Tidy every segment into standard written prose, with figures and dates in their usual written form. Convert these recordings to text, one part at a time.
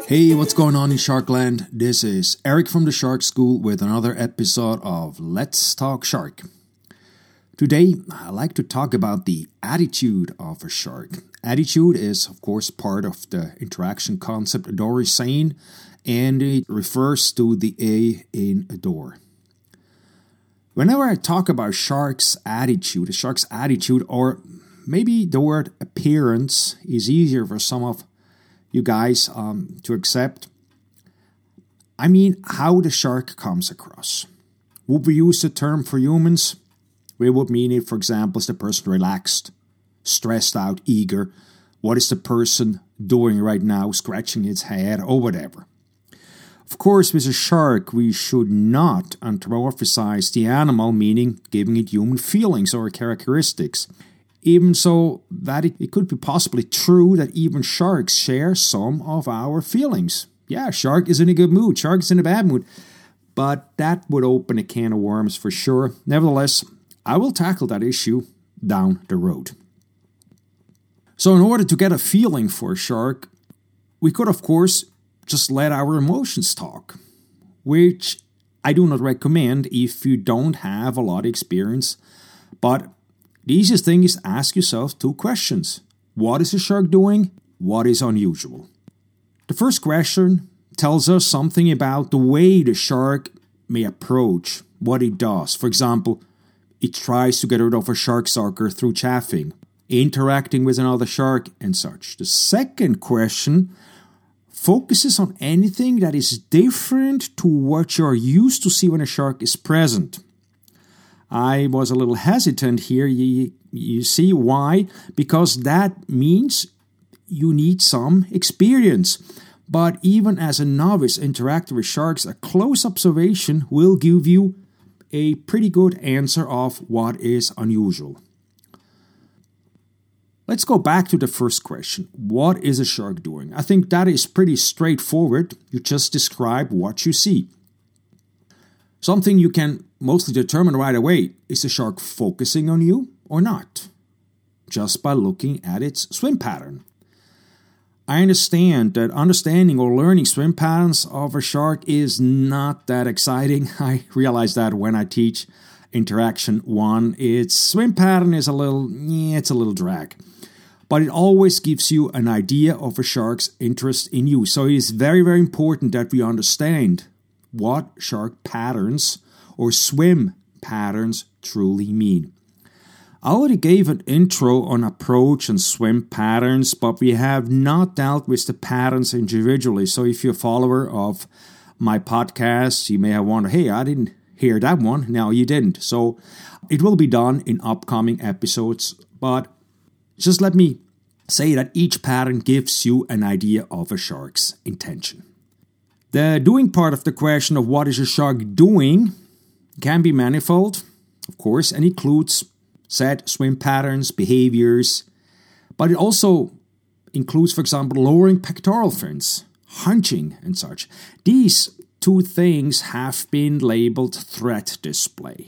Hey, what's going on in Sharkland? This is Eric from the Shark School with another episode of Let's Talk Shark. Today, I like to talk about the attitude of a shark. Attitude is, of course, part of the interaction concept Adore is saying, and it refers to the A in adore. Whenever I talk about a shark's attitude, or maybe the word appearance is easier for some of you guys to accept. I mean how the shark comes across. Would we use the term for humans? We would mean it, for example, is the person relaxed, stressed out, eager? What is the person doing right now, scratching its head or whatever? Of course, with a shark, we should not anthropomorphize the animal, meaning giving it human feelings or characteristics. Even so, that it could be possibly true that even sharks share some of our feelings. Yeah, shark is in a good mood, shark is in a bad mood. But that would open a can of worms for sure. Nevertheless, I will tackle that issue down the road. So in order to get a feeling for a shark, we could of course just let our emotions talk, which I do not recommend if you don't have a lot of experience. But the easiest thing is ask yourself two questions. What is a shark doing? What is unusual? The first question tells us something about the way the shark may approach what it does. For example, it tries to get rid of a shark sucker through chaffing, interacting with another shark, and such. The second question focuses on anything that is different to what you are used to see when a shark is present. I was a little hesitant here. You see why? Because that means you need some experience. But even as a novice interacting with sharks, a close observation will give you a pretty good answer of what is unusual. Let's go back to the first question. What is a shark doing? I think that is pretty straightforward. You just describe what you see. Something you can mostly determine right away. Is the shark focusing on you or not? Just by looking at its swim pattern. I understand that understanding or learning swim patterns of a shark is not that exciting. I realize that when I teach Interaction 1, its swim pattern is a little drag. But it always gives you an idea of a shark's interest in you. So it is very, very important that we understand what shark patterns or swim patterns truly mean. I already gave an intro on approach and swim patterns, but we have not dealt with the patterns individually. So if you're a follower of my podcast, you may have wondered, hey, I didn't hear that one. No, you didn't. So it will be done in upcoming episodes. But just let me say that each pattern gives you an idea of a shark's intention. The doing part of the question of what is a shark doing can be manifold, of course, and includes set swim patterns, behaviors, but it also includes, for example, lowering pectoral fins, hunching, and such. These two things have been labeled threat display.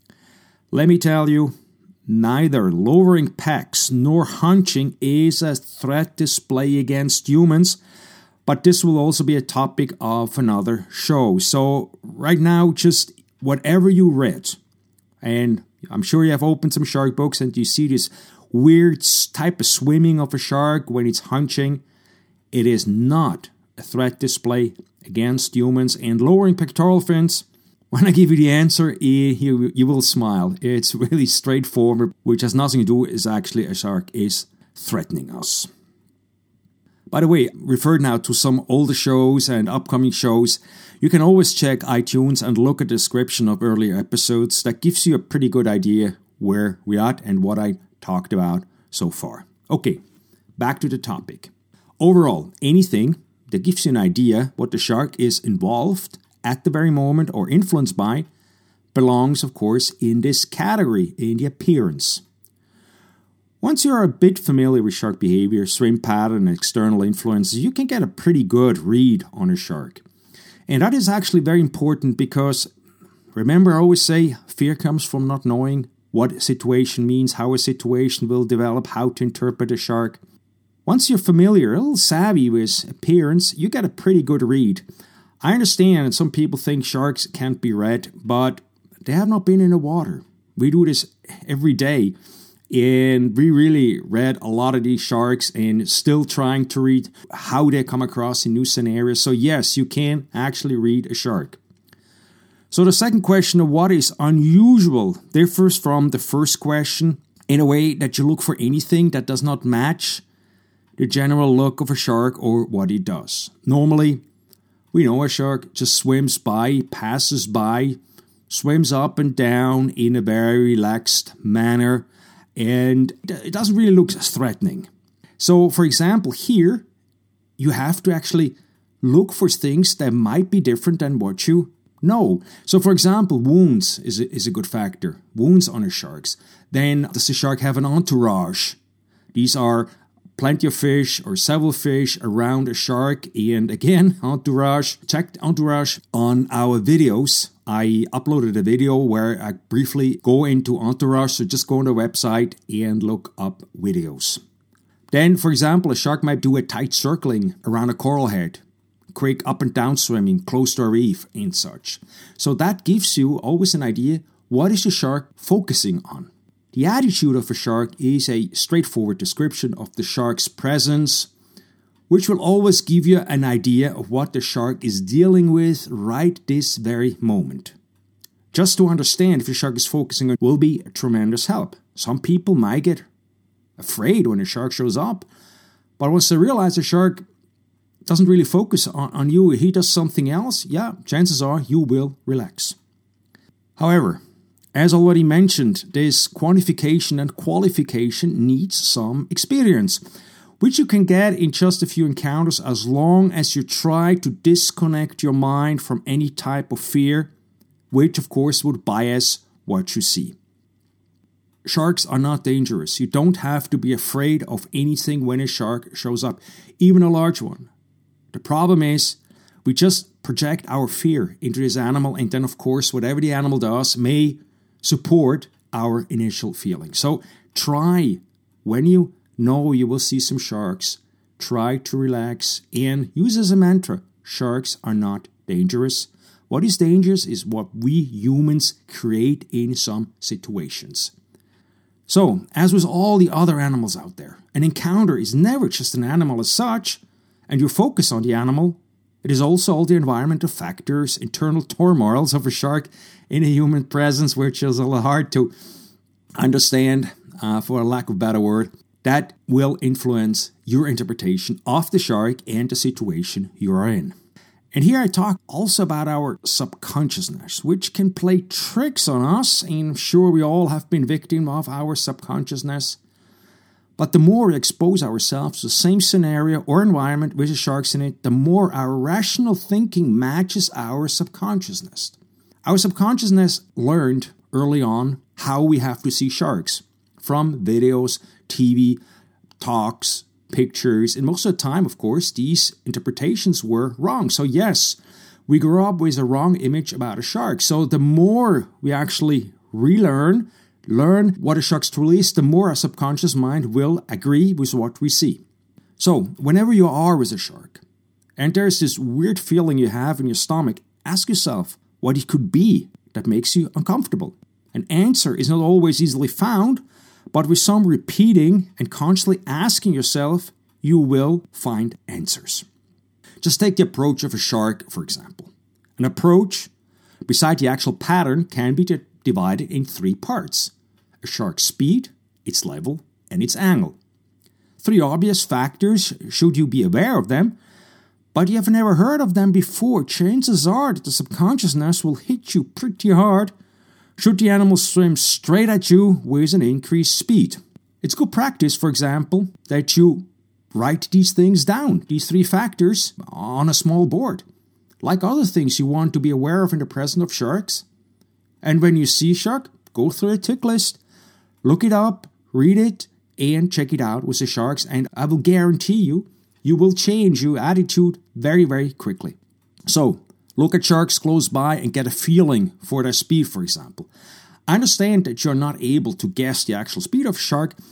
Let me tell you, neither lowering pecs nor hunching is a threat display against humans, but this will also be a topic of another show. So right now, just whatever you read, and I'm sure you have opened some shark books and you see this weird type of swimming of a shark when it's hunching. It is not a threat display against humans. And lowering pectoral fins, when I give you the answer, you will smile. It's really straightforward, which has nothing to do with actually a shark is threatening us. By the way, refer now to some older shows and upcoming shows. You can always check iTunes and look at the description of earlier episodes. That gives you a pretty good idea where we're at and what I talked about so far. Okay, back to the topic. Overall, anything that gives you an idea what the shark is involved at the very moment or influenced by belongs, of course, in this category, in the appearance. Once you are a bit familiar with shark behavior, swim pattern, and external influences, you can get a pretty good read on a shark. And that is actually very important because, remember I always say, fear comes from not knowing what a situation means, how a situation will develop, how to interpret a shark. Once you're familiar, a little savvy with appearance, you get a pretty good read. I understand some people think sharks can't be read, but they have not been in the water. We do this every day, and we really read a lot of these sharks and still trying to read how they come across in new scenarios. So yes, you can actually read a shark. So the second question of what is unusual differs from the first question in a way that you look for anything that does not match the general look of a shark or what it does. Normally, we know a shark just swims by, passes by, swims up and down in a very relaxed manner, and it doesn't really look threatening. So, for example, here, you have to actually look for things that might be different than what you know. So, for example, wounds is a good factor. Wounds on a shark. Then, does the shark have an entourage? These are plenty of fish or several fish around a shark. And again, entourage. Check the entourage on our videos. I uploaded a video where I briefly go into entourage. So just go on the website and look up videos. Then, for example, a shark might do a tight circling around a coral head. Quick up and down swimming close to a reef and such. So that gives you always an idea, what is the shark focusing on? The attitude of a shark is a straightforward description of the shark's presence, which will always give you an idea of what the shark is dealing with right this very moment. Just to understand if the shark is focusing on will be a tremendous help. Some people might get afraid when a shark shows up, but once they realize the shark doesn't really focus on you, he does something else, chances are you will relax. However, as already mentioned, this quantification and qualification needs some experience, which you can get in just a few encounters as long as you try to disconnect your mind from any type of fear, which of course would bias what you see. Sharks are not dangerous. You don't have to be afraid of anything when a shark shows up, even a large one. The problem is, we just project our fear into this animal, and then of course whatever the animal does may support our initial feeling. So try, when you know you will see some sharks, try to relax and use as a mantra, sharks are not dangerous. What is dangerous is what we humans create in some situations. So, as with all the other animals out there, an encounter is never just an animal as such, and you focus on the animal. It is also all the environmental factors, internal turmoils of a shark in a human presence, which is a little hard to understand, for a lack of a better word, that will influence your interpretation of the shark and the situation you are in. And here I talk also about our subconsciousness, which can play tricks on us, and I'm sure we all have been victim of our subconsciousness. But the more we expose ourselves to the same scenario or environment with the sharks in it, the more our rational thinking matches our subconsciousness. Our subconsciousness learned early on how we have to see sharks from videos, TV, talks, pictures, and most of the time, of course, these interpretations were wrong. So yes, we grew up with a wrong image about a shark. So the more we actually relearn, learn what a shark truly is, the more our subconscious mind will agree with what we see. So whenever you are with a shark, and there's this weird feeling you have in your stomach, ask yourself what it could be that makes you uncomfortable. An answer is not always easily found, but with some repeating and constantly asking yourself, you will find answers. Just take the approach of a shark, for example. An approach, beside the actual pattern, can be divided in three parts. A shark's speed, its level, and its angle. Three obvious factors, should you be aware of them, but you have never heard of them before. Chances are that the subconsciousness will hit you pretty hard should the animal swim straight at you with an increased speed. It's good practice, for example, that you write these things down, these three factors, on a small board. Like other things you want to be aware of in the presence of sharks. And when you see a shark, go through a tick list, look it up, read it, and check it out with the sharks. And I will guarantee you, you will change your attitude very, very quickly. So, look at sharks close by and get a feeling for their speed, for example. I understand that you're not able to guess the actual speed of a shark,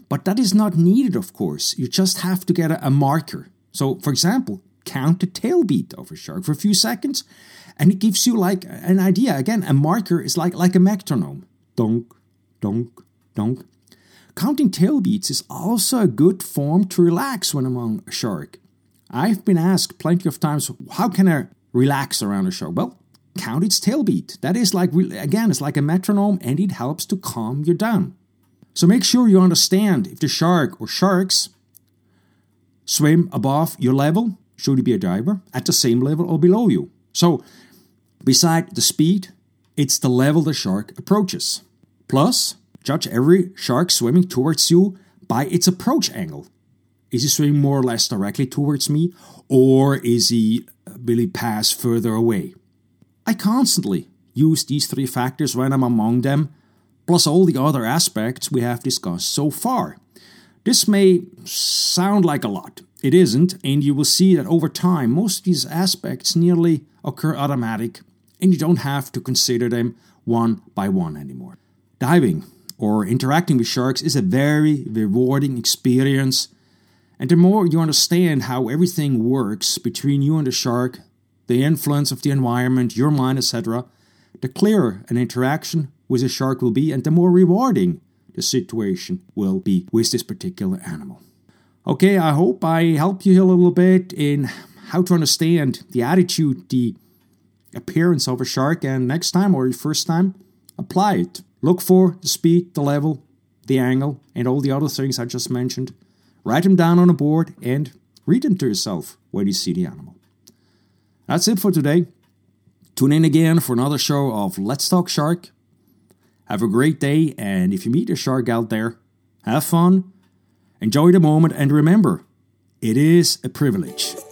But that is not needed, of course. You just have to get a marker. So, for example, count the tail beat of a shark for a few seconds, and it gives you like an idea. Again, a marker is like a metronome. Donk, donk, donk. Counting tail beats is also a good form to relax when among a shark. I've been asked plenty of times, how can I relax around a shark? Well, count its tail beat. That is it's like a metronome, and it helps to calm you down. So make sure you understand if the shark or sharks swim above your level, should you be a diver, at the same level or below you. So, beside the speed, it's the level the shark approaches. Plus, judge every shark swimming towards you by its approach angle. Is he swimming more or less directly towards me, or will he pass further away? I constantly use these 3 factors when I'm among them, plus all the other aspects we have discussed so far. This may sound like a lot. It isn't, and you will see that over time, most of these aspects nearly occur automatic, and you don't have to consider them one by one anymore. Diving or interacting with sharks is a very rewarding experience, and the more you understand how everything works between you and the shark, the influence of the environment, your mind, etc., the clearer an interaction with a shark will be, and the more rewarding the situation will be with this particular animal. Okay, I hope I helped you a little bit in how to understand the attitude, the appearance of a shark, and next time or your first time, apply it. Look for the speed, the level, the angle, and all the other things I just mentioned. Write them down on a board and read them to yourself when you see the animal. That's it for today. Tune in again for another show of Let's Talk Shark. Have a great day, and if you meet a shark out there, have fun, enjoy the moment, and remember, it is a privilege.